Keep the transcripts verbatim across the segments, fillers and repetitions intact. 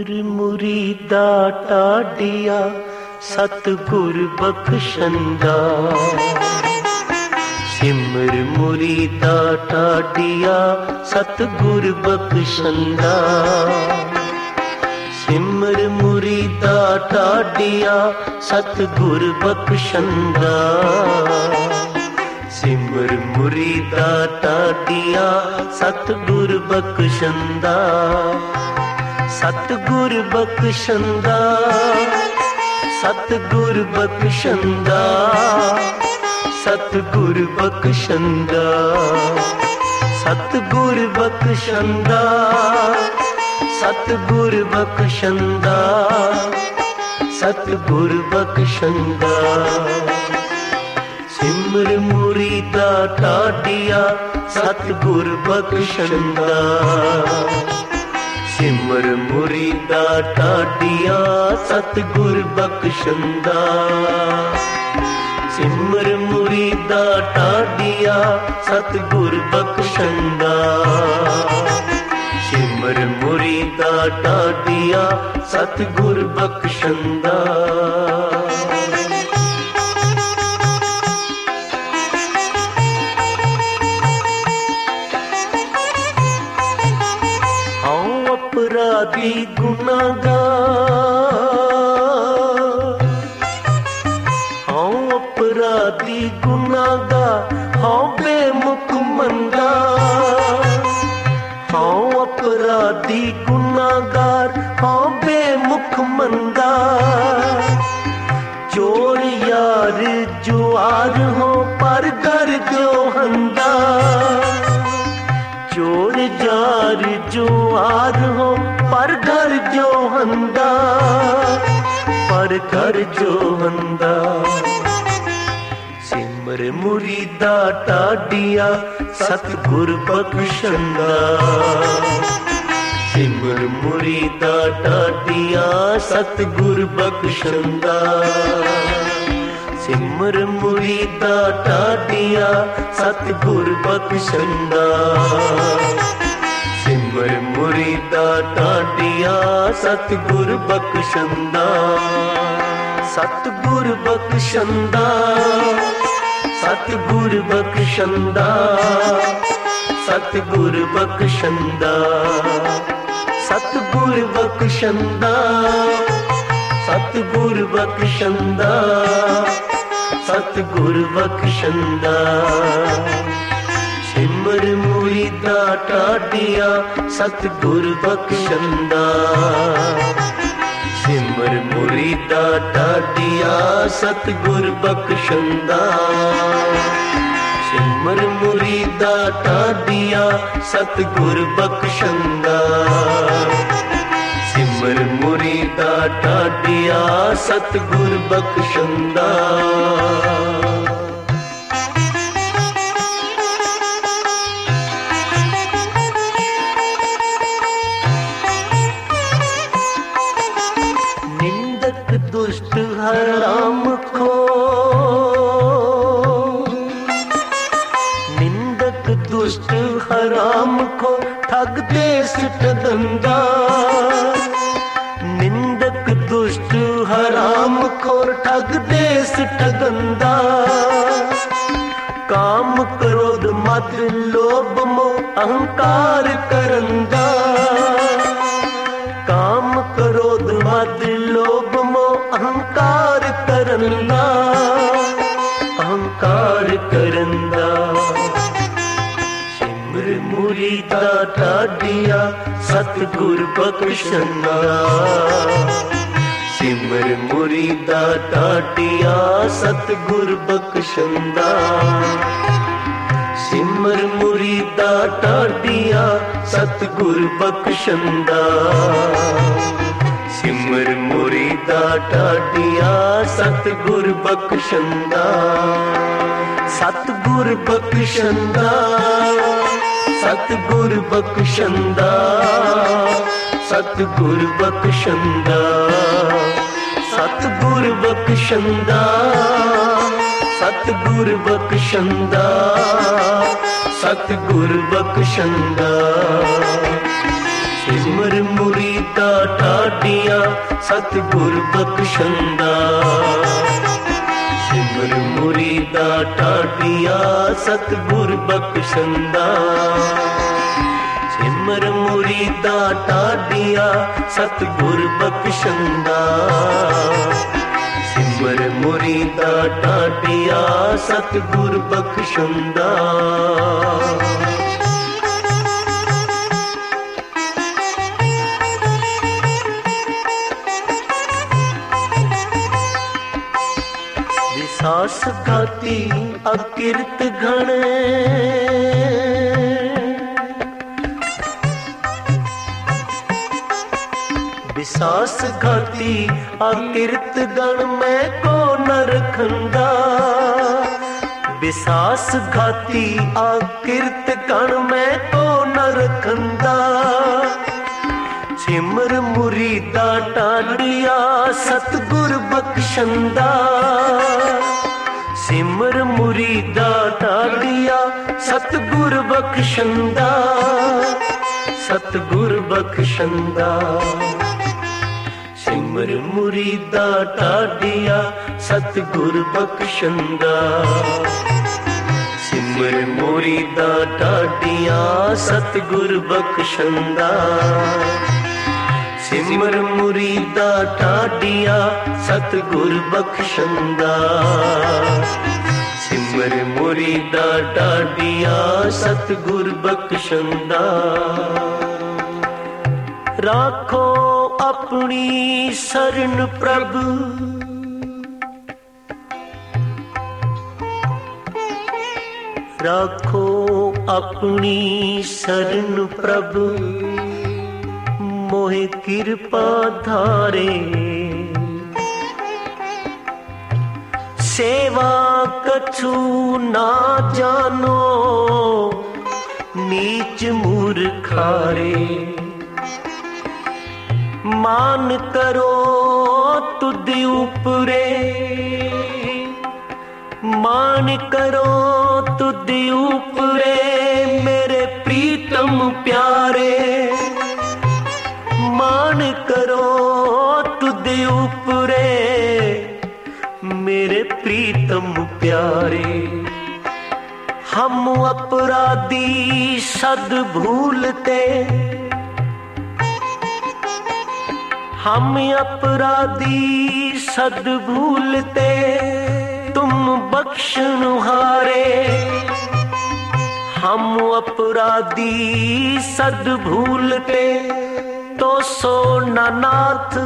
ਸਿਮਰ ਮੁਰੀਦਾ ਟਾਡੀਆ ਸਤਿਗੁਰ ਬਖਸ਼ੰਦਾ। ਸਿਮਰ ਮੁਰੀਦਾ ਟਾਡੀਆ ਸਤਿਗੁਰ ਬਖਸ਼ੰਦਾ। ਸਿਮਰ ਮੁਰੀਦਾ ਟਾਡੀਆ ਸਤਿਗੁਰ ਬਖਸ਼ੰਦਾ। ਸਿਮਰ ਮੁਰੀਦਾ ਟਾਡੀਆ ਸਤਿਗੁਰ ਬਖਸ਼ੰਦਾ। ਸਤਿਗੁਰ ਬਖਸ਼ੰਦਾ, ਸਤਿਗੁਰ ਬਖਸ਼ੰਦਾ, ਸਤਿਗੁਰ ਬਖਸ਼ੰਦਾ। ਸਤਿਗੁਰ ਬਖਸ਼ੰਦਾ, ਸਤਿਗੁਰ ਬਖਸ਼ੰਦਾ, ਸਤਿਗੁਰ ਬਖਸ਼ੰਦਾ। ਸਿਮਰ ਮੁਰੀਦਾ ਟਾਡੀਆ ਸਤਿਗੁਰ ਬਖਸ਼ੰਦਾ। ਸਿਮਰ ਮੁਰੀਦਾ ਟਾਡੀਆ ਸਤਿਗੁਰ ਬਖਸ਼ੰਦਾ। ਸਿਮਰ ਮੁਰੀਦਾ ਟਾਡੀਆ ਸਤਿਗੁਰ ਬਖਸ਼ੰਦਾ। ਸਿਮਰ ਮੁਰੀਦਾ ਟਾਡੀਆ ਸਤਿਗੁਰ ਬਖਸ਼ੰਦਾ। ਅਪਰਾਧੀ ਗੁਨਾਹਗਾਰ, ਹਉ ਅਪਰਾਧੀ ਗੁਨਾਹਗਾਰ, ਹਉ ਬੇਮੁਖ ਮੰਦਾ। ਹਉ ਅਪਰਾਧੀ ਗੁਨਾਹਗਾਰ, ਹਉ ਬੇਮੁਖ ਮੰਦਾ। ਚੋਰ ਯਾਰ ਜੁਆਰ ਹੋ ਪਰ ਘਰ ਜੋ ਹੰਦਾ। ਚੋਰ ਯਾਰ ਜੁਆਰ ਹੋ ਪਰ ਘਰ ਜੋ ਹੰਦਾ, ਪਰ ਘਰ ਜੋ ਹੰਦਾ। ਸਿਮਰ ਮੁਰੀਦਾ ਟਾਡੀਆ ਸਤਿਗੁਰ ਬਖਸ਼ੰਦਾ। ਸਿਮਰ ਮੁਰੀਦਾ ਟਾਡੀਆ ਸਤਿਗੁਰ ਬਖਸ਼ੰਦਾ। ਸਿਮਰ ਮੁਰੀਦਾ ਟਾਡੀਆ ਸਤਿਗੁਰ ਬਖਸ਼ੰਦਾ। ਸਿਮਰ ਮੁਰੀਦਾ ਟਾਡੀਆ ਸਤਿਗੁਰ ਬਖਸ਼ੰਦਾ। ਸਤਿਗੁਰ ਬਖਸ਼ੰਦਾ, ਸਤਿਗੁਰ ਬਖਸ਼ੰਦਾ, ਸਤਿਗੁਰ ਬਖਸ਼ੰਦਾ। ਸਤਿਗੁਰ ਬਖਸ਼ੰਦਾ, ਸਤਿਗੁਰ ਬਖਸ਼ੰਦਾ, ਸਤਿਗੁਰ ਬਖਸ਼ੰਦਾ। ਸਿਮਰ ਮੁਰੀਦਾ ਟਾਡੀਆ ਸਤਿਗੁਰ ਬਖਸ਼ੰਦਾ। ਸਿਮਰ ਮੁਰੀਦਾ ਟਾਡੀਆ ਸਤਿਗੁਰ ਬਖਸ਼ੰਦਾ। ਸਿਮਰ ਮੁਰੀਦਾ ਟਾਡੀਆ ਸਤਿਗੁਰ ਬਖਸ਼ੰਦਾ। ਸਿਮਰ ਮੁਰੀਦਾ ਟਾਡੀਆ ਸਤਿਗੁਰ ਬਖਸ਼ੰਦਾ। ਨਿੰਦਕ ਦੁਸ਼ਟ ਹਰਾਮ ਖੋ, ਨਿੰਦਕ ਦੁਸ਼ਟ ਹਰਾਮ ਖੋ ਠੱਗ ਦੇ ਸਿੱਟ ਦੰਦਾ। ਨਿੰਦਕ ਦੁਸ਼ਟ ਹਰਾਮ ਖੋਰ ਠੱਗ ਦੇ ਸਿੱਟ ਦੰਦਾ। ਕਾਮ ਕ੍ਰੋਧ ਮਦ ਲੋਭ ਮੋਹ ਅਹੰਕਾਰ ਕਰੰਦਾ। ਕਾਮ ਕ੍ਰੋਧ ਮਦ ਲੋਭ ਮੋਹ ਅਹੰਕਾਰ ਕਰੰਦਾ। ਅਹੰਕਾਰ ਕਰੰਦਾ। ਸਿਮਰ ਮੁਰੀਦਾ ਟਾਡੀਆ ਸਤਿਗੁਰ ਬਖਸ਼ੰਦਾ। ਸਿਮਰ ਮੁਰੀਦਾ ਟਾਡੀਆ ਸਤਿਗੁਰ ਬਖਸ਼ੰਦਾ। ਸਿਮਰ ਮੁਰੀਦਾ ਟਾਡੀਆ ਸਤਿਗੁਰ ਬਖਸ਼ੰਦਾ। ਸਿਮਰ ਮੁਰੀਦਾ ਟਾਡੀਆ ਸਤਿਗੁਰ ਬਖਸ਼ੰਦਾ। ਸਤਿਗੁਰ ਬਖਸ਼ੰਦਾ, ਸਤਿਗੁਰ ਬਖਸ਼ੰਦਾ, ਸਤਿਗੁਰ ਬਖਸ਼ੰਦਾ। ਸਤਿਗੁਰ ਬਖਸ਼ੰਦਾ, ਸਤਿਗੁਰ ਬਖਸ਼ੰਦਾ, ਸਤਿਗੁਰ ਬਖਸ਼ੰਦਾ। सिमर मुरीदा ठाडिया सतगुर बख्शंदा। सिमर मुरीदा ठाडिया सतगुर बख्शंदा। सिमर मुरीदा ठाडिया सतगुर बख्शंदा। सिमर मुरीदा ठाडिया सतगुर बख्शंदा। विसास घाती अकिरत घण। विसास घाती अकिरत गण मैं को न रखंदा। विसास घाती अकिरत गण मैं को न रखंदा। सिमर मुरीदा ठाडिया सतगुर बख्शंदा। सिमर मुरीदा ठाडिया सतगुर बख्शंदा। सतगुर बख्शंदा। सिमर मुरीदा ठाडिया सतगुर बख्शंदा। सिमर मुरीदा ठाडिया सतगुर बख्शंदा। सिमर मुरीदा ठाडिया सतगुर बख्शंदा। सिमर मुरीदा ठाडिया सतगुर बख्शंदा। राखो अपनी शरण प्रभु। राखो अपनी शरण प्रभु। मोहे कृपा धारे। सेवा कछु ना जानो नीच मूर्खारे। मान करो तुद उपरे। मान करो तुद उपरे मेरे प्रीतम प्यारे। मान करो तुद उपरे मेरे प्रीतम प्यारे। हम अपराधी सद भूलते। हम अपराधी सद भूलते तुम बख्शनुहारे। हम अपराधी सद भूलते तो सो नाथ।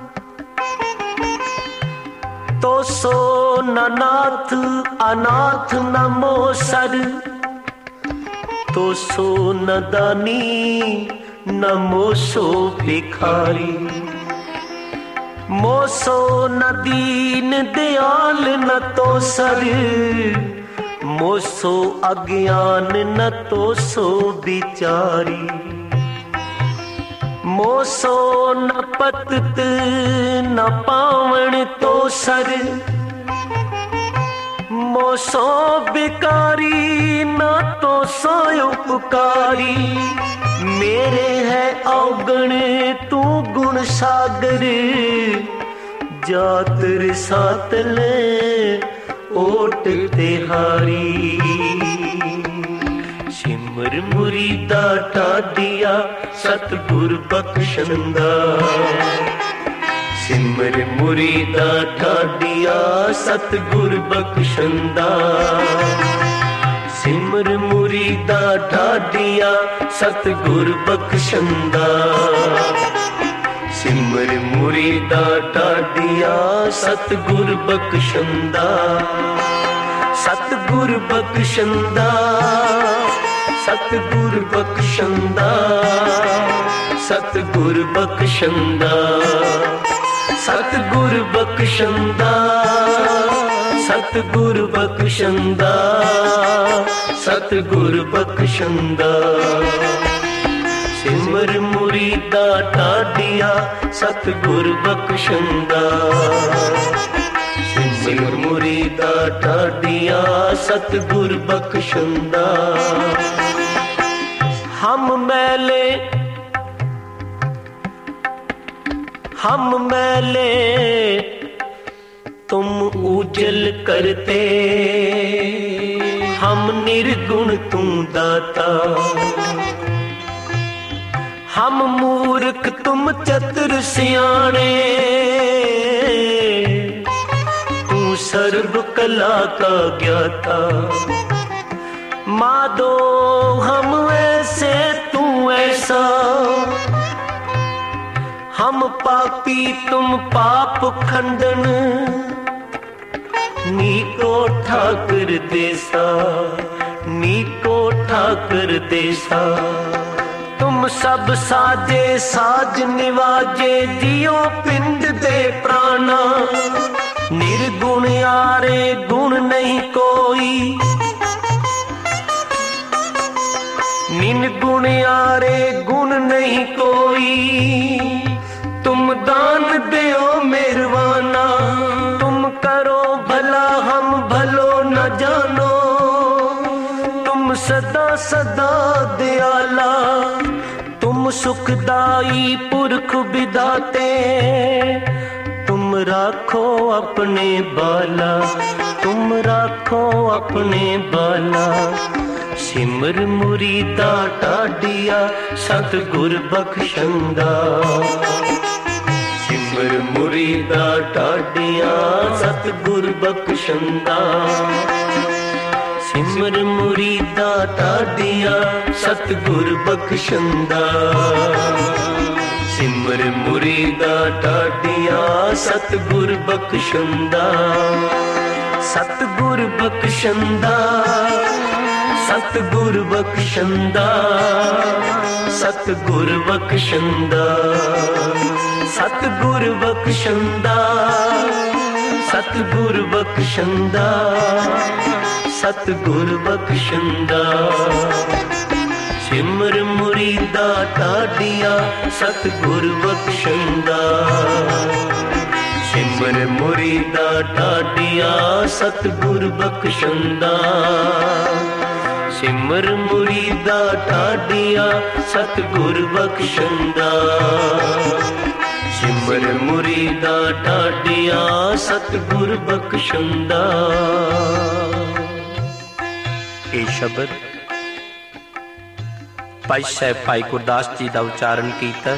तो सो नाथ अनाथ न मोसर। तो सो न दानी न मोसो भिखारी। मोसो न दीन दयाल न तो सर। मोसो अज्ञान न तो सो बिचारी। मोसो न पतत न पावण तो सर। मोसो बिकारी न तो सो उपकारी। मेरे है अवगण तू गुण सागर। जात रिसातल ओट तिहारी। सिमर मुरीदा ठाडिया सतगुर बख्शंदा। सिमर मुरीदा ठाडिया सतगुर बख्शंदा। सिमर मुरीदा ठाडिया सतगुर बख्शंदा। सिमर मुरीदा ठाडिया सतगुर बख्शंदा। सतगुर बख्शंदा। सतगुर बख्शंदा। सतगुर बख्शंदा। सतगुर बख्शंदा। सतगुर बख्शंदा। सतगुर बख्शंदा। सिमर मुरीदा ठाडिया सतगुर बख्शंदा। सिमर मुरीदा ठाडिया सतगुर बख्शंदा। हम मैले हम मैले तुम उजल करते, हम निर्गुण तू दाता। हम मूर्ख तुम चतुर सियाणे, तू सर्व कला का ज्ञाता। माधो हम ऐसे तू ऐसा, हम पापी तुम पाप खंडन। नीको ठाकर देसा, नीको ठाकर देसा। तुम सब साजे साज निवाजे, जियो पिंड दे प्राणा। निर्गुण यारे गुण नहीं कोई, निर्गुण यारे गुण नहीं कोई। तुम दान देओ मेहरबाना, तुम करो भला हम भलो न जानो। तुम सदा सदा दयाला, तुम सुखदाई पुरख विधाते। तुम राखो अपने बाला, तुम राखो अपने बाला। सिमर मुरीदा टाडिया सतगुर बख्शंदा। सिमर मुरीदा टाडिया सतगुर बख्शंदा। सिमर मुरीदा टाडिया सतगुर बख्शंदा। सिमर मुरीदा टाडिया सतगुर बख्शंदा। सतगुर बख्शंदा, सतगुर बख्शंदा, सतगुर बख्शंदा। सतगुर बख्शंदा, सतगुर बख्शंदा, सतगुर बख्शंदा। सिमर मुरीदा टाडिया सतगुर बख्शंदा। सिमर मुरीदा टाडिया सतगुर बख्शंदा। सिमर मुरीदा टाडिया सतगुर बख्शंदा। सिमर मुरीदा टाडिया सतगुर बख्शंदा। ਇਹ ਸ਼ਬਦ ਭਾਈ ਸਾਹਿਬ ਭਾਈ ਗੁਰਦਾਸ ਜੀ ਦਾ ਉਚਾਰਨ ਕੀਤਾ।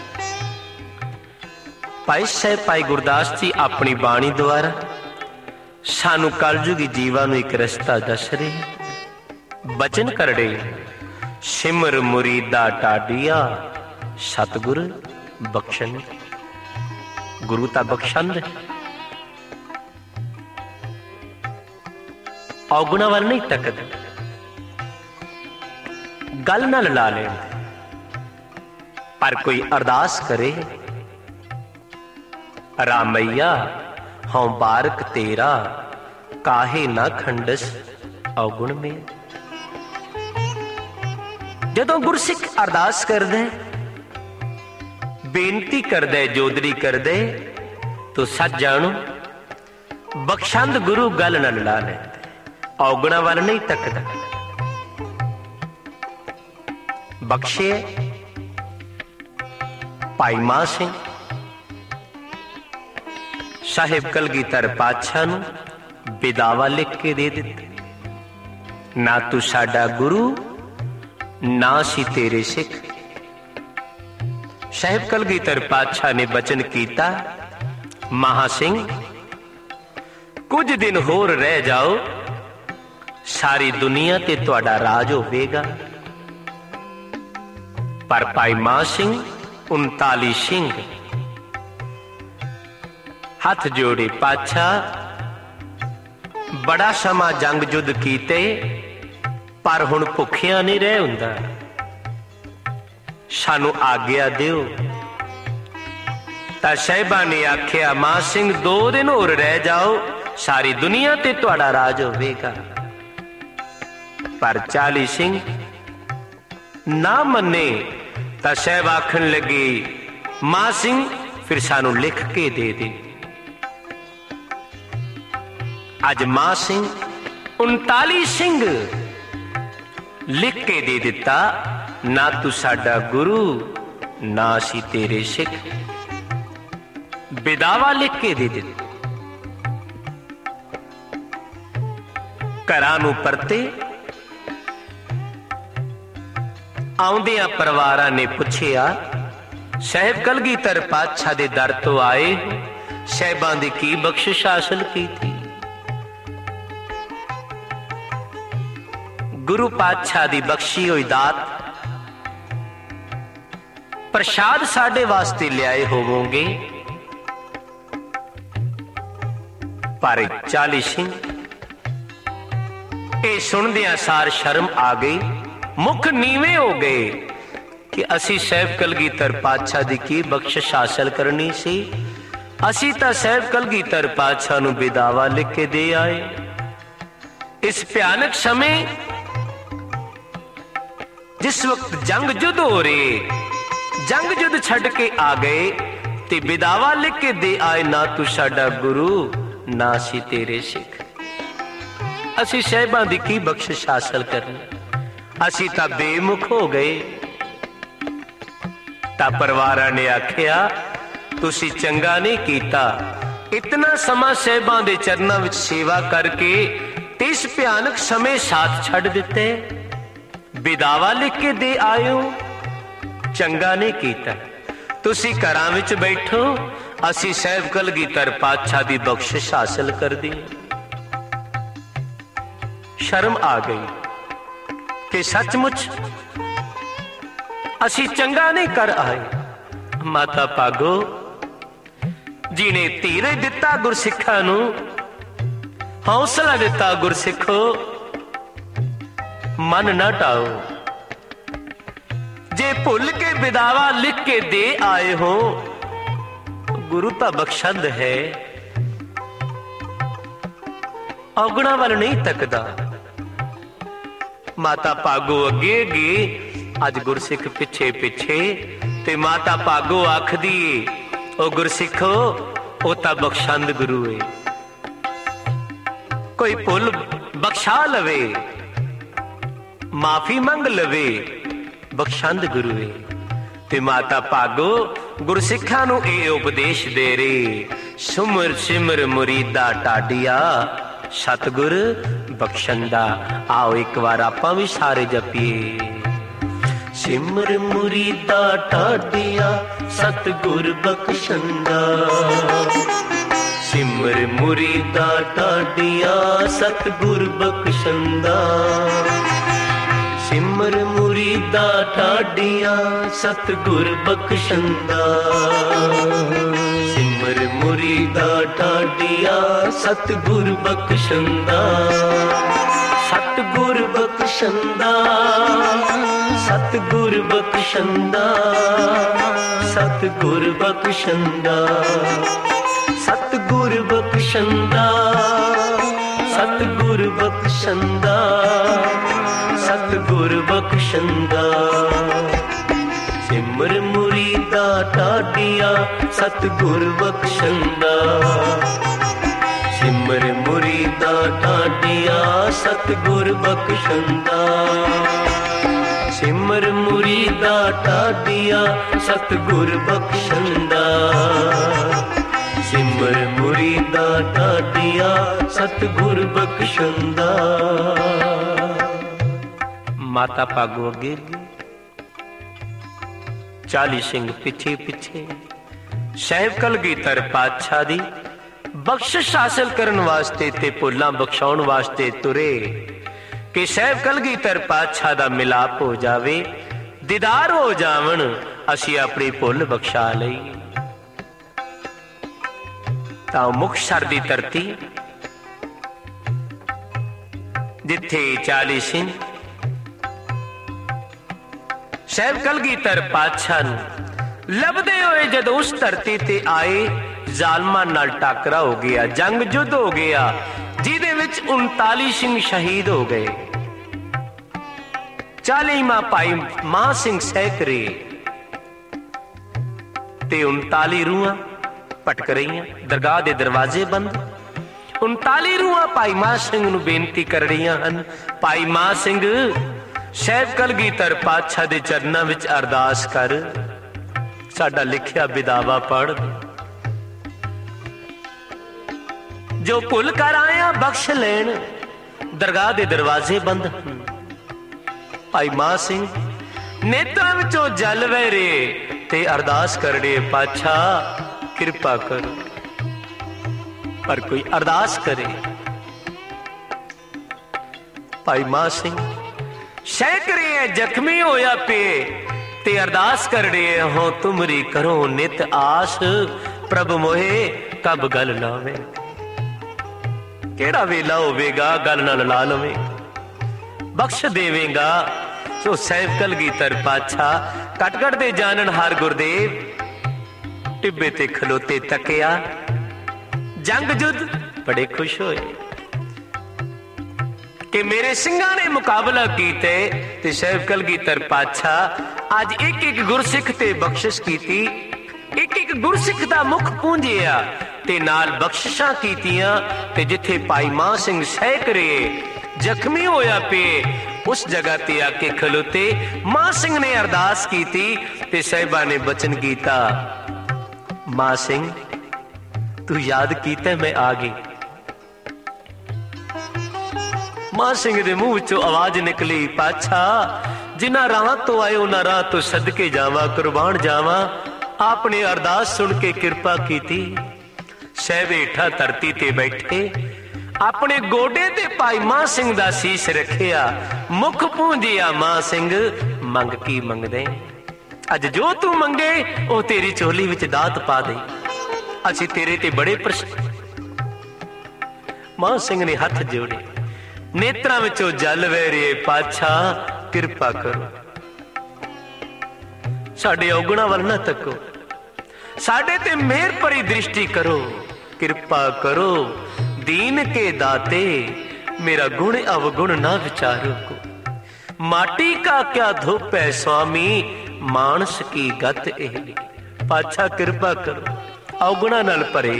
ਭਾਈ ਸਾਹਿਬ ਭਾਈ ਗੁਰਦਾਸ ਜੀ ਆਪਣੀ ਬਾਣੀ ਦੁਆਰਾ ਸਾਨੂੰ ਕਲਯੁਗੀ ਜੀਵਾਂ ਨੂੰ ਇੱਕ ਰਸਤਾ ਦੱਸ ਰਹੇ। ਬਚਨ ਕਰੜੇ ਸਿਮਰ ਮੁਰੀਦਾ ਟਾਡੀਆ ਸਤਿਗੁਰ ਬਖਸ਼ਣ। ਗੁਰੂ ਤਾਂ ਬਖਸ਼ੰਦ, ਔਗੁਣਾ ਵੱਲ ਨਹੀਂ ਤੱਕਦੇ, ਗੱਲ ਨਾਲ ਲਾ ਲੈਂਦੇ। ਪਰ ਕੋਈ ਅਰਦਾਸ ਕਰੇ, ਰਾਮਈਆ ਹਉ ਬਾਰਕ ਤੇਰਾ, ਕਾਹੇ ਨਾ ਖੰਡਸ ਔਗੁਣ ਮੇ। ਜਦੋਂ ਗੁਰਸਿੱਖ ਅਰਦਾਸ ਕਰਦੇ, ਬੇਨਤੀ ਕਰਦੇ, ਜੋਦਰੀ ਕਰਦੇ, ਤੋ ਸੱਚ ਜਾਣੋ ਬਖਸ਼ੰਦ ਗੁਰੂ ਗੱਲ ਨਾਲ ਲਾ ਲੈਂਦੇ, ਔਗੁਣਾ ਵੱਲ ਨਹੀਂ ਤੱਕਦਾ। ਬਖਸ਼ੇ ਭਾਈ ਮਾਨ ਸਿੰਘ ਸਾਹਿਬ ਕਲਗੀਧਰ ਪਾਤਸ਼ਾਹ ਨੂੰ ਵਿਦਾਵਾ ਲਿਖ ਕੇ ਦੇ ਦਿੱਤੇ। ਨਾ ਤੂੰ ਸਾਡਾ ਗੁਰੂ, ਨਾ ਸੀ ਤੇਰੇ ਸਿੱਖ। ਸਾਹਿਬ ਕਲਗੀਧਰ ਪਾਤਸ਼ਾਹ ਨੇ ਬਚਨ ਕੀਤਾ, ਮਹਾ ਸਿੰਘ ਕੁਝ ਦਿਨ ਹੋਰ ਰਹਿ ਜਾਓ, ਸਾਰੀ ਦੁਨੀਆ ਤੇ ਤੁਹਾਡਾ ਰਾਜ ਹੋਵੇਗਾ। ਪਰ ਭਾਈ ਮਾਨ ਸਿੰਘ ਉਨਤਾਲੀ ਸਿੰਘ ਹੱਥ ਜੋੜੇ, ਪਾਤਸ਼ਾਹ ਬੜਾ ਸਮਾਂ ਜੰਗ ਜੁੱਧ ਕੀਤੇ, ਪਰ ਹੁਣ ਭੁੱਖਿਆਂ ਨਹੀਂ ਰਹਿ ਹੁੰਦਾ, ਸਾਨੂੰ ਆਗਿਆ ਦਿਓ। ਤਾਂ ਸਾਹਿਬਾਂ ਨੇ ਆਖਿਆ, ਮਾਨ ਸਿੰਘ ਦੋ ਦਿਨ ਹੋਰ ਰਹਿ ਜਾਓ, ਸਾਰੀ ਦੁਨੀਆ ਤੇ ਤੁਹਾਡਾ ਰਾਜ ਹੋਵੇਗਾ। ਪਰ ਚਾਲੀ ਸਿੰਘ ਨਾ ਮੰਨੇ ਤਾਂ ਸਾਹਿਬ ਆਖਣ ਲੱਗੇ, ਮਾਨ ਸਿੰਘ ਫਿਰ ਸਾਨੂੰ ਲਿਖ ਕੇ ਦੇ ਦੇ। ਅੱਜ ਮਾਨ ਸਿੰਘ ਉਨਤਾਲੀ ਸਿੰਘ ਲਿਖ ਕੇ ਦੇ ਦਿੱਤਾ, ਨਾ ਤੂੰ ਸਾਡਾ ਗੁਰੂ, ਨਾ ਸੀ ਤੇਰੇ ਸਿੱਖ। ਵਿਦਾਵਾ ਲਿਖ ਕੇ ਦੇ ਦਿੱਤੀ। ਘਰਾਂ ਨੂੰ ਪਰਤੇ। ਆਉਂਦਿਆਂ ਪਰਿਵਾਰਾਂ ਨੇ ਪੁੱਛਿਆ, ਸਾਹਿਬ ਕਲਗੀਧਰ ਪਾਤਸ਼ਾਹ ਦੇ ਦਰ ਤੋਂ ਆਏ, ਸਾਹਿਬਾਂ ਦੀ ਕੀ ਬਖਸ਼ਿਸ਼ ਹਾਸਲ ਕੀਤੀ? ਗੁਰੂ ਪਾਤਸ਼ਾਹ ਦੀ ਬਖਸ਼ੀ ਹੋਈ ਦਾਤ ਪ੍ਰਸ਼ਾਦ ਸਾਡੇ ਵਾਸਤੇ ਲਿਆਏ ਹੋਵੋਗੇ। ਪਰ ਚਾਲੀ ਸਿੰਘ ਇਹ ਸੁਣਦਿਆਂ ਸਾਰ ਸ਼ਰਮ ਆ ਗਈ, ਮੁਖ ਨੀਵੇਂ ਹੋ ਗਏ ਕਿ ਅਸੀਂ ਸਾਹਿਬ ਕਲਗੀਧਰ ਪਾਤਸ਼ਾਹ ਦੀ ਕੀ ਬਖਸ਼ਿਸ਼ ਹਾਸਲ ਕਰਨੀ ਸੀ। ਅਸੀਂ ਤਾਂ ਸਾਹਿਬ ਕਲਗੀਧਰ ਪਾਤਸ਼ਾਹ ਨੂੰ ਵਿਦਾਵਾ ਲਿਖ ਕੇ ਦੇ ਆਏ। ਇਸ ਭਿਆਨਕ ਸਮੇਂ ਜਿਸ ਵਕਤ ਜੰਗ ਜੁੱਧ ਹੋ ਰਹੇ, ਜੰਗ ਜੁੱਧ ਛੱਡ ਕੇ ਆ ਗਏ ਤੇ ਵਿਦਾਵਾ ਲਿਖ ਕੇ ਦੇ ਆਏ, ਨਾ ਤੂੰ ਸਾਡਾ ਗੁਰੂ ਨਾ ਸੀ ਤੇਰੇ ਸਿੱਖ। ਅਸੀਂ ਸਾਹਿਬਾਂ ਦੀ ਕੀ ਬਖਸ਼ਿਸ਼ ਹਾਸਲ ਕਰਨੀ? ਅਸੀਂ ਤਾਂ ਬੇਮੁਖ ਹੋ ਗਏ। ਤਾਂ ਪਰਿਵਾਰਾਂ ਨੇ ਆਖਿਆ, ਤੁਸੀਂ ਚੰਗਾ ਨਹੀਂ ਕੀਤਾ, ਇਤਨਾ ਸਮਾਂ ਸਾਹਿਬਾਂ ਦੇ ਚਰਨਾਂ ਵਿੱਚ ਸੇਵਾ ਕਰਕੇ ਤੇ ਇਸ ਭਿਆਨਕ ਸਮੇਂ ਸਾਥ ਛੱਡ ਦਿੱਤੇ, ਵਿਦਾਵਾ ਲਿਖ ਕੇ ਦੇ ਆਇਓ। ਚੰਗਾ ਨਹੀਂ ਕੀਤਾ। ਤੁਸੀਂ ਘਰਾਂ ਵਿੱਚ ਬੈਠੋ, ਅਸੀਂ ਸਾਹਿਬ ਕਲਗੀਧਰ ਪਾਤਸ਼ਾਹ ਦੀ ਬਖਸ਼ਿਸ਼ ਹਾਸਲ ਕਰਦੀ। ਸ਼ਰਮ ਆ ਗਈ ਕਿ ਸੱਚਮੁੱਚ ਅਸੀਂ ਚੰਗਾ ਨਹੀਂ ਕਰ ਆਏ। ਮਾਤਾ ਭਾਗੋ ਜਿਹਨੇ ਧੀਰਜ ਦਿੱਤਾ ਗੁਰਸਿੱਖਾਂ ਨੂੰ, ਹੌਸਲਾ ਦਿੱਤਾ ਗੁਰਸਿੱਖੋ, ਮਨ ਨਾ ਢਾਓ। ਜੇ ਭੁੱਲ ਕੇ ਵਿਦਾਵਾ ਲਿਖ ਕੇ ਦੇ ਆਏ ਹੋ, ਗੁਰੂ ਤਾਂ ਬਖਸ਼ੰਦ ਹੈ, ਔਗਣਾ ਵੱਲ ਨਹੀਂ ਤੱਕਦਾ। ਮਾਤਾ ਭਾਗੋ ਅੱਗੇ ਅੱਗੇ, ਅੱਜ ਗੁਰਸਿੱਖ ਪਿੱਛੇ ਪਿੱਛੇ, ਤੇ ਮਾਤਾ ਭਾਗੋ ਆਖਦੀ, ਉਹ ਗੁਰਸਿੱਖੋ ਉਹ ਤਾਂ ਬਖਸ਼ੰਦ ਗੁਰੂ ਏ, ਕੋਈ ਭੁੱਲ ਬਖਸ਼ਾ ਲਵੇ, ਮਾਫੀ ਮੰਗ ਲਵੇ, ਬਖਸ਼ੰਦ ਗੁਰੂ ਏ। ਤੇ ਮਾਤਾ ਭਾਗੋ ਗੁਰਸਿੱਖਾਂ ਨੂੰ ਇਹ ਉਪਦੇਸ਼ ਦੇ ਰਹੀ, ਸੁਮਰ ਸਿਮਰ ਮੁਰੀਦਾ ਟਾਡੀਆ, ਸਤਿਗੁਰ ਬਖਸ਼ੰਦਾ। ਆਓ ਇੱਕ ਵਾਰ ਆਪਾਂ ਵੀ ਸਾਰੇ ਜਪੀਏ, ਸਿਮਰ ਮੁਰੀਦਾ ਟਾਡੀਆ, ਸਤਿਗੁਰ ਬਖਸ਼ੰਦਾ। ਸਿਮਰ ਮੁਰੀਦਾ ਟਾਡੀਆ, ਸਤਿਗੁਰ ਬਖਸ਼ੰਦਾ। ਸਿਮਰ ਮੁਰੀਦਾ ਟਾਡੀਆ, ਸਤਿਗੁਰ ਬਖਸ਼ੰਦਾ। ਸਿਮਰ ਮੁਰੀਦਾ ਟਾਡੀਆ, ਸਤਿਗੁਰ ਬਖਸ਼ੰਦਾ। ਸਤਿਗੁਰ ਬਖਸ਼ੰਦਾ, ਸਤਿਗੁਰ ਬਖਸ਼ੰਦਾ, ਸਤਿਗੁਰ ਬਖਸ਼ੰਦਾ। ਸਤਿਗੁਰ ਬਖਸ਼ੰਦਾ, ਸਤਿਗੁਰ ਬਖਸ਼ੰਦਾ, ਸਤਿਗੁਰ ਬਖਸ਼ੰਦਾ। ਸਿਮਰ ਮੁਰੀਦਾ ਟਾਡੀਆ, ਸਤਿਗੁਰ ਬਖਸ਼ੰਦਾ। ਸਿਮਰ ਮੁਰੀਦਾ ਟਾਡੀਆ, ਸਤਿਗੁਰ ਬਖਸ਼ੰਦਾ। ਸਿਮਰ ਮੁਰੀਦਾ ਟਾਡੀਆ, ਸਤਿਗੁਰ ਬਖਸ਼ੰਦਾ। ਸਿਮਰ ਮੁਰੀਦਾ ਟਾਡੀਆ, ਸਤਿਗੁਰ ਬਖਸ਼ੰਦਾ। ਮਾਤਾ ਭਾਗੋ ਅੱਗੇ ਅੱਗੇ, ਚਾਲੀ ਸਿੰਘ ਪਿੱਛੇ ਪਿੱਛੇ, ਸਾਹਿਬ ਕਲਗੀਧਰ ਪਾਤਸ਼ਾਹ ਦੀ ਬਖਸ਼ਿਸ਼ ਹਾਸਲ ਕਰਨ ਵਾਸਤੇ ਤੇ ਭੁੱਲਾਂ ਬਖਸ਼ਾਉਣ ਵਾਸਤੇ ਤੁਰੇ ਕਿ ਸਾਹਿਬ ਕਲਗੀਧਰ ਪਾਤਸ਼ਾਹ ਦਾ ਮਿਲਾਪ ਹੋ ਜਾਵੇ, ਦੀਦਾਰ ਹੋ ਜਾਵਣ, ਅਸੀਂ ਆਪਣੀ ਭੁੱਲ ਬਖਸ਼ਾ ਲਈ। ਤਾਂ ਮੁਕਤਸਰ ਦੀ ਧਰਤੀ ਜਿੱਥੇ ਚਾਲੀ ਸਿੰਘ ਸਾਹਿਬ ਕਲਗੀਧਰ ਪਾਤਸ਼ਾਹ ਨੂੰ ਲੱਭਦੇ ਹੋਏ ਜਦੋਂ ਉਸ ਧਰਤੀ ਤੇ ਆਏ, ਜ਼ਾਲਮਾਂ ਨਾਲ ਟਾਕਰਾ ਹੋ ਗਿਆ, ਜੰਗ ਜੁੱਧ ਹੋ ਗਿਆ, ਜਿਹਦੇ ਵਿੱਚ ਉਨਤਾਲੀ ਸਿੰਘ ਸ਼ਹੀਦ ਹੋ ਗਏ। ਚਾਲੀਵਾਂ ਭਾਈ ਮਾਹ ਸਿੰਘ ਸੈਕਰੇ ਤੇ ਉਨਤਾਲੀ ਰੂਹਾਂ ਭਟਕ ਰਹੀਆਂ, ਦਰਗਾਹ ਦੇ ਦਰਵਾਜ਼ੇ ਬੰਦ। ਉਨਤਾਲੀ ਰੂਹਾਂ ਭਾਈ ਮਾਹ ਸਿੰਘ ਨੂੰ ਬੇਨਤੀ ਕਰ ਰਹੀਆਂ ਹਨ, ਭਾਈ ਮਾਹ ਸਿੰਘ ਸਾਹਿਬ ਕਲਗੀਧਰ ਪਾਤਸ਼ਾਹ ਦੇ ਚਰਨਾਂ ਵਿੱਚ ਅਰਦਾਸ ਕਰ, ਸਾਡਾ ਲਿਖਿਆ ਵਿਦਾਵਾ ਪੜ੍ਹ ਦੇ। जो भुल कर आया बख्श लेन, दरगाह दे दरवाजे बंद हन। भाई मान सिंह नेत्रां विचों जल वह रे ते अरदास करड़े, पातशाह किरपा करो। पर कोई अरदास करे। भाई मान सिंह सैकड़े है जख्मी होया पे ते अरदास करड़े हो, तुमरी करो नित आस, प्रभ मोहे कब गल लावे। केड़ा वेला होवेगा गल ना ला लवे, बख्श देवेगा। सो सैफ कलगीधर पातशाह कट कट दे जानन हार गुरदेव टिब्बे ते खलोते तकिया। जंग जुद्ध बड़े खुश होए कि मेरे सिंघां ने मुकाबला कीते ते सैफ कलगीधर पातशाह अज एक एक गुरसिख ते बख्शिश कीती, एक एक गुरसिख दा मुख पूंजिया ते नाल बख्शिशां कीतियां। ते जिथे भाई मान सिंह सैकड़े जख्मी होया पे उस जगह ते आके खलोते, मान सिंह ने अरदास कीती ते साहिबा ने बचन कीता, मान सिंह तू याद कीता मैं आ गई। मान सिंह दे मुंह चो आवाज निकली, पातशाह जिन्ना राह तो आए उन्ना राह तो सदके जावा, कुर्बान जावा। आपने अरदास सुन के कृपा कीती। साहिब हेठा धरती ते बैठे अपने गोडे ते भाई मान सिंह दा शीश रखिया, मुख पूंजिया। मान सिंह मंग की मंगदे, अज जो तू मंगे ओ तेरी चोली विच दात पा दे, असी तेरे ते बड़े प्रसन्न। मान सिंह ने हथ जोड़े, नेत्रां विचों जल वह रहे, पातशाह किरपा करो, साडे औगुणा वल ना तको, साडे ते मेहर भरी दृष्टि करो, किरपा करो। दीन के दाते मेरा गुण अवगुण ना विचारो को, माटी का क्या धूप है स्वामी, मानस की गत एहली। पातशाह किरपा करो, अवगुणा नाल भरे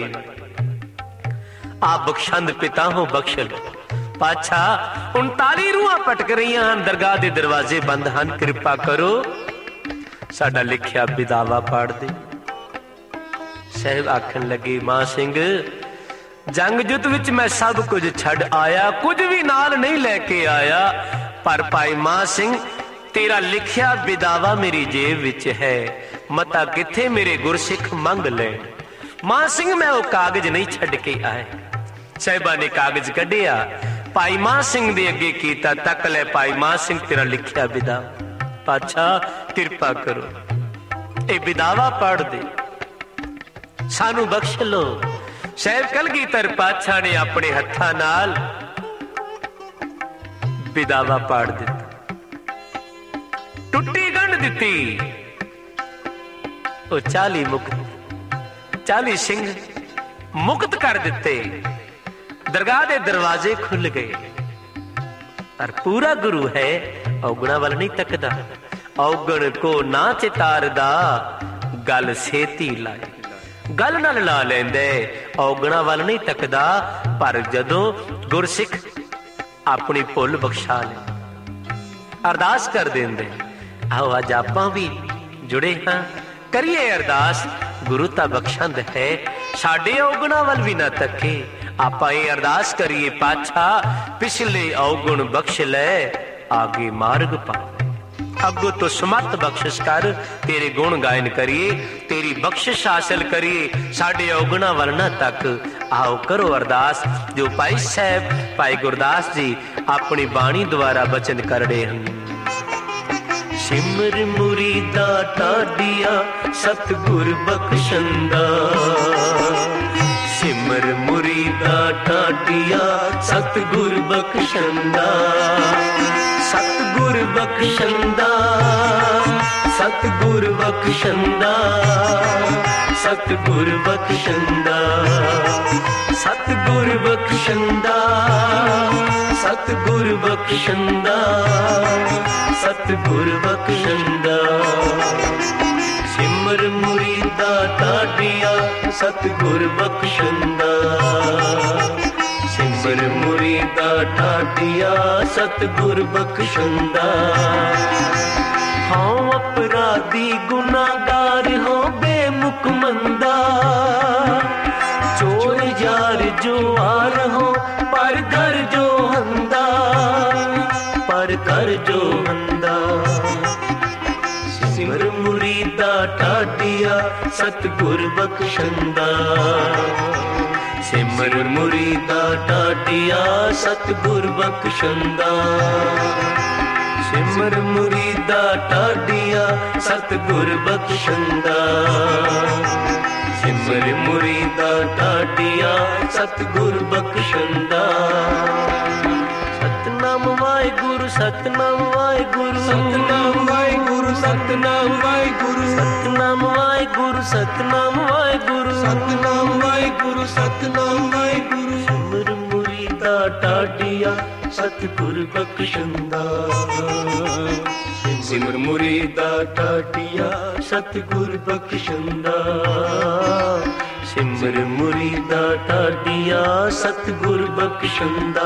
आप बख्शंद पिता हो, बख्श लो। पातशाह उनताली रूहां पटक रही हैं, दरगाह दे दरवाजे बंद हैं, किरपा करो साडा लिखिया बिदावा पाड़ दे। साहिब आखन लगे, मान सिंह जंग जुद्ध विच मैं सब कुछ छड़ आया, कुछ भी नाल नहीं लेके आया, पर भाई मान सिंह तेरा लिखिया बिदावा मेरी जेब विच है, मता किथे मेरे गुरसिख मंग ले। मान सिंह मैं वो कागज नहीं छड़ के आया। साहिबा ने कागज कढ़िया, भाई मान सिंह दे अगे कीता, तक ले भाई मान सिंह तेरा लिखिया बिदावा। पातशाह किरपा करो ए बिदावा पढ़ दे, सानू बख्श लो। साहिब कलगीधर पातशाह ने अपने हत्थां नाल बिदावा पाड़ दिता, टुट्टी गंढ दिती। ओ चाली मुक्त चाली सिंह मुक्त कर दिते, दरगाह दे दरवाजे खुल गए। पर पूरा गुरु है औगुणा वाल नहीं तकदा, औगण को ना चितारदा, गल सेती लाई गल नाल ला लेंदे, औगणा वाल नहीं तकदा। पर जदों गुरसिख अपनी भुल बख्शा ले अरदास कर देंदे, आओ अज आपां भी जुड़े हाँ, करिए अरदास। गुरु ता बख्शंद है, साडे औगणा वाल भी ना तके, आपां ये अरदास करिए, पातशाह पिछले औगुण बख्श ले, आगे मार्ग पा, अगो तो समर्थ बख्शिश कर, तेरे गुण गायन करिए, तेरी बख्शिश हासिल करिए, साडे औगुणा वल ना तक। आओ करो अरदास जो भाई साहब भाई गुरदास जी अपनी बाणी द्वारा बचन करड़े हैं। सिमर मुरीदा टाडिया सतगुर बख्शंदा, सिमर मुरीदा टाडिया सतगुर बख्शंदा, सतगुर बख्शंदा, सतगुर बख्शंदा, सतगुर बख्शंदा, सतगुर बख्शंदा, सतगुर बख्शंदा, सतगुर बख्शंदा। सिमर मुरीदा टाडिया सतगुर बख्शंदा, सिमर मुरीदा टाडिया सतगुर बख्शंदा। हाँ अपराधी गुनाहगार हो बेमुख मंदा, चोर यार जो आ रहो पर कर जो हंदा, पर कर जो हंदा। सिमर मुरीदा ठाडिया सतगुर बख्शंदा, सिमर मुरीदा ठाडिया सतगुर बख्शंदा। सिमर मुरीदा ठाडिया सतगुर बख्शंदा, सिमर मुरीदा ठाडिया सतगुर बख्शंदा। सतनाम वाहिगुरु सतनाम वाहिगुरु सतनाम वाहिगुरु सतनाम वाहिगुरु सतनाम वाहिगुरु सतनाम वाहिगुरु सतनाम वाहिगुरु सतनाम वाहिगुरु। सिमर मुरीदा ठाडिया सतगुर बख्शंदा, सिमर मुरीदा ठाडिया सतगुर बख्शंदा। सिमर मुरीदा ठाडिया सतगुर बख्शंदा,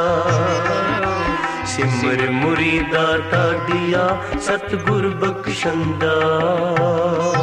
सिमर मुरीदा ठाडिया सतगुर बख्शंदा।